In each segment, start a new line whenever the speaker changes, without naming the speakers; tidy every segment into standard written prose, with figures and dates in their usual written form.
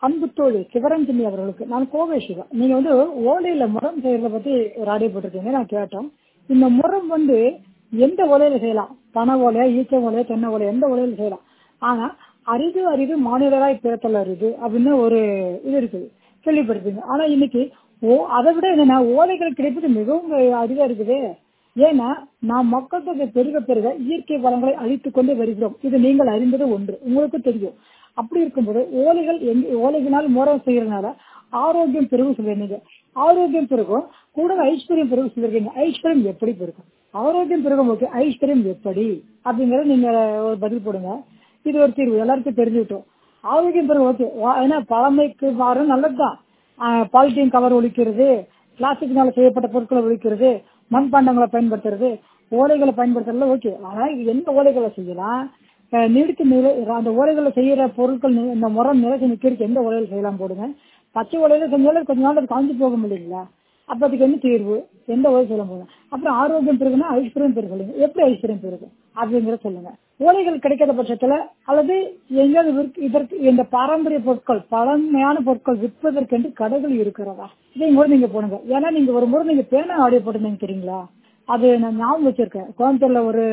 அன்பு தோழி சிவரஞ்சனி அவர்களுக்கு நான் கோவை சிவா. நீங்க வந்து ஓலையில முறம் செய்யறத பத்தி ஒரு ஆடியோ போட்டிருக்கீங்க, நான் கேட்டோம். இந்த முறம் வந்து எந்த ஓலையில செய்யலாம், பனை ஓலையா, ஈச்ச ஓலையா, தென்னை ஓலையா, எந்த ஓலையில செய்யலாம். ஆனா அரிது அரிது மாநிலராய் பிறத்தல் அரிது அப்படின்னு ஒரு இது இருக்குது, கேள்விப்பட்டிருப்பீங்க. ஆனா இன்னைக்கு அதை விட என்னன்னா ஓலைகள் கிடைப்பது மிகவும் அரிதா இருக்குது. ஏன்னா நாம் மக்கள் தொகை பெருக பெருக இயற்கை வளங்களை அழித்துக் கொண்டு வருகிறோம். இது நீங்கள் அறிந்தது ஒன்று, உங்களுக்கும் தெரியும். அப்படி இருக்கும்போது ஓலைகளால் முறம் செய்யறதுனால ஆரோக்கியம் பெருகும் சொல்லிருந்தீங்க. ஆரோக்கியம் பெருகும் கூட ஐஸ்வர்யம் பெருகும் சொல்லிருக்கீங்க. ஐஸ்வர்யம் எப்படி பெருகும்? ஆரோக்கியம் பெருகும் ஓகே, ஐஸ்வர்யம் எப்படி அப்படிங்கறத நீங்க ஒரு பதில் போடுங்க. இது ஒரு தீர்வு, எல்லாருக்கும் தெரிஞ்சுக்கிட்டோம். ஆரோக்கியம் பெருகும் ஓகே, ஏன்னா பழமைக்கு மாறும் நல்லதுதான். பாலித்தீன் கவர் ஒழிக்கிறது, பிளாஸ்டிக்னால செய்யப்பட்ட பொருட்களை ஒழிக்கிறது, மண்பாண்டங்களை பயன்படுத்துறது, ஓலைகளை பயன்படுத்துறது ஓகே. ஆனா இது எந்த ஓலைகளை செய்யலாம், நீடித்து அந்த ஓலைகளை செய்யற பொருட்கள் இந்த முறம் நிலைச்சு நிக்கிறதுக்கு எந்த ஓலையில செய்யலாம் போடுங்க. பச்சை ஓலையில செஞ்சாலும் கொஞ்ச நாள் அது காஞ்சி போக முடியல, அப்ப அதுக்கு என்ன தீர்வு, எந்த ஓலை செய்யலாம் போடுங்க. அப்புறம் ஆரோக்கியம் பெருகுனா ஐஸ்வர்யம் பெருகு சொல்லுங்க, எப்படி ஐஸ்வர்யம் பெருகு அப்படிங்கிற சொல்லுங்க. ஓலைகள் கிடைக்காத பட்சத்துல அல்லது எங்கேயாவது இதற்கு இந்த பாரம்பரிய பொருட்கள் பழமையான பொருட்கள் விற்பதற்கு என்று கடைகள் இருக்கிறதா, இதையும் கூட நீங்க போடுங்க. ஏன்னா நீங்க ஒரு முறை நீங்க பேனா ஆடியோ போட்டுருந்தீங்க தெரியுங்களா, அது நான் ஞாபகம் வச்சிருக்கேன். கோயம்புத்தூர்ல ஒரு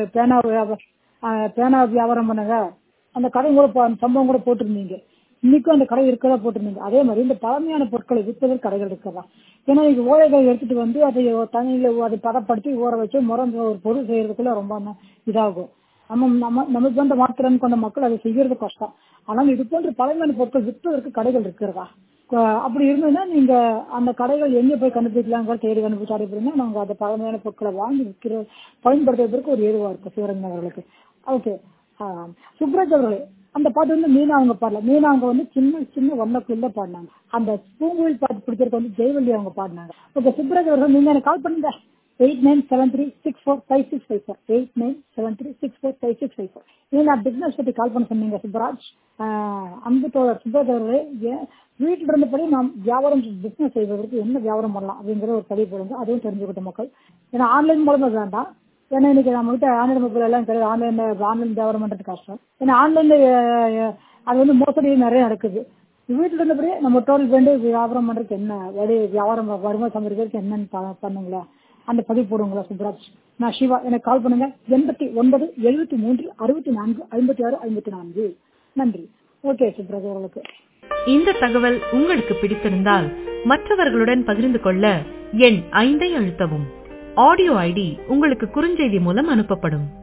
பேனா வியாபாரம் பண்ணுங்க, அந்த கடை கூட சம்பவம் கூட போட்டிருந்தீங்க. இன்னைக்கும் அந்த கடை இருக்கிறதா போட்டிருந்தீங்க. அதே மாதிரி இந்த பழமையான பொருட்களை விற்பதற்கு கடைகள் இருக்கிறதா. ஏன்னா நீங்க ஓலைகள் எடுத்துட்டு வந்து அதை தண்ணியில அதை பதப்படுத்தி ஊற வச்சு முறம் ஒரு பொருள் செய்யறதுக்குள்ள ரொம்ப இதாகும். நமக்கு வந்து மாத்திரம் கொண்ட மக்கள் அதை செய்யறது கஷ்டம். ஆனால் இது போன்ற பழமையான பொருட்கள் விற்பதற்கு கடைகள் இருக்கிறதா, அப்படி இருந்ததுன்னா நீங்க அந்த கடைகள் எங்க போய் கண்டுபிடிக்கலாம், தேடி கண்டுபிடிச்சு அடைப்பிடுங்க. நாங்க அந்த பழமையான பொருட்களை வாங்கி பயன்படுத்துவதற்கு ஒரு ஏதுவா இருக்கும் சிவரஞ்சன் அவர்களுக்கு. ஓகே. சுப்ராஜ் அவர்களே, அந்த பாட்டு வந்து மீனா அவங்க பாடல. மீனா அவங்க வந்து சின்ன சின்ன ஒன்னக்குள்ள பாடினாங்க. அந்த பூங்குயில் பாட்டு பிடிச்சிருக்க வந்து ஜெயவல்லி அவங்க பாடினாங்க. ஓகே சுப்ராஜ் அவர்கள், நீங்க எனக்கு கால் பண்ணுங்க 8973645654 8973645654. நீங்க பிசினஸ் பத்தி கால் பண்ண சொன்னீங்க சுப்ராஜ். அன்பு தோழர் சுப்ராஜ் அவர்களே, வீட்டில் இருந்தபடி நாம் வியாபாரம் பிசினஸ் செய்வதற்கு என்ன வியாபாரம் பண்ணலாம் அப்படிங்கிற ஒரு பதிவு போடுங்க, அதுவும் தெரிஞ்சுக்கிட்ட மக்கள். ஏன்னா ஆன்லைன் மூலமா வேண்டாம், ஏன்னா இன்னைக்கு நம்ம கிட்ட ஆன்லைன் மொபைல் எல்லாம் கிடையாது. ஆன்லைன் வியாபாரம் பண்றது கஷ்டம். ஏன்னா ஆன்லைன்ல அது வந்து மோசடி நிறைய நடக்குது. வீட்டுல இருந்தபடியே நம்ம டோட்டல் வேண்டு வியாபாரம் பண்றதுக்கு என்ன வழி, வியாபாரம் வருமானம் சம்பாதிக்கிறதுக்கு என்னன்னு பண்ணுங்களா, அந்த பதிவு போடுங்களா சுப்ராஜ். நான் சிவா, எனக்கு கால் பண்ணுங்க 8973645654. நன்றி. ஓகே சுப்ராஜ் அவர்களுக்கு.
இந்த தகவல் உங்களுக்கு பிடித்திருந்தால் மற்றவர்களுடன் பகிர்ந்து கொள்ள எண் 5 அழுத்தவும். ஆடியோ ஐடி உங்களுக்கு குறுஞ்செய்தி மூலம் அனுப்பப்படும்.